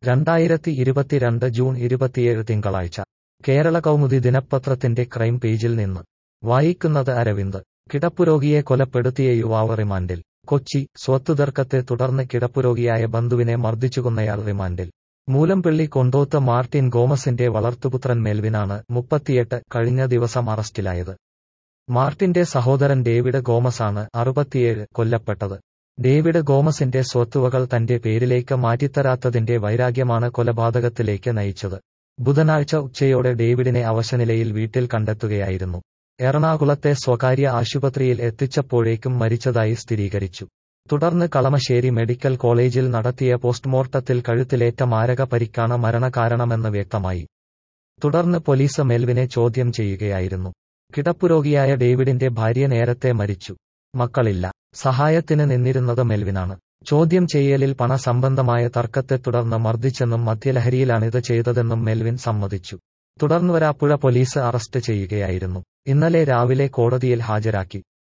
2022 June 27 തിങ്കളാഴ്ച കേരള കൗമുദി ദിനപത്രത്തിന്റെ crime പേജിൽ നിന്ന് വായിക്കുന്നത് അരവിന്ദ്. കിടപ്പുരോഗിയെ കൊലപ്പെടുത്തിയ യുവാവ് റിമാൻഡിൽ. കൊച്ചി, സ്വത്തുതർക്കത്തെ തുടർന്ന് കിടപ്പുരോഗിയായ ബന്ധുവിനെ മർദ്ദിച്ചുകൊന്നയാൾ റിമാൻഡിൽ. മൂലംപള്ളി കൊണ്ടോത്ത് മാർട്ടിൻ ഗോമസിന്റെ വളർത്തുപുത്രൻ മെൽവിനാണ്, 38, കഴിഞ്ഞ ദിവസം അറസ്റ്റിലായത്. മാർട്ടിന്റെ സഹോദരൻ ഡേവിഡ് ഗോമസാണ്, 67, കൊല്ലപ്പെട്ടത്. ഡേവിഡ് ഗോമസിന്റെ സ്വത്തുവകൾ തന്റെ പേരിലേക്ക് മാറ്റിത്തരാത്തതിന്റെ വൈരാഗ്യമാണ് കൊലപാതകത്തിലേക്ക് നയിച്ചത്. ബുധനാഴ്ച ഉച്ചയോടെ ഡേവിഡിനെ അവശനിലയിൽ വീട്ടിൽ കണ്ടെത്തുകയായിരുന്നു. എറണാകുളത്തെ സ്വകാര്യ ആശുപത്രിയിൽ എത്തിച്ചപ്പോഴേക്കും മരിച്ചതായി സ്ഥിരീകരിച്ചു. തുടർന്ന് കളമശ്ശേരി മെഡിക്കൽ കോളേജിൽ നടത്തിയ പോസ്റ്റ്മോർട്ടത്തിൽ കഴുത്തിലേറ്റ മാരക പരിക്കാണ് മരണകാരണമെന്ന് വ്യക്തമായി. തുടർന്ന് പോലീസ് മെൽവിനെ ചോദ്യം ചെയ്യുകയായിരുന്നു. കിടപ്പുരോഗിയായ ഡേവിഡിന്റെ ഭാര്യ നേരത്തെ മരിച്ചു. മക്കളില്ല. സഹായത്തിന് നിന്നിരുന്നത് മെൽവിനാണ്. ചോദ്യം ചെയ്യലിൽ പണസംബന്ധമായ തർക്കത്തെ തുടർന്ന് മർദ്ദിച്ചെന്നും മദ്യലഹരിയിലാണിത് ചെയ്തതെന്നും മെൽവിൻ സമ്മതിച്ചു. തുടർന്ന് വരാപ്പുഴ പോലീസ് അറസ്റ്റ് ചെയ്യുകയായിരുന്നു. ഇന്നലെ രാവിലെ കോടതിയിൽ ഹാജരാക്കി.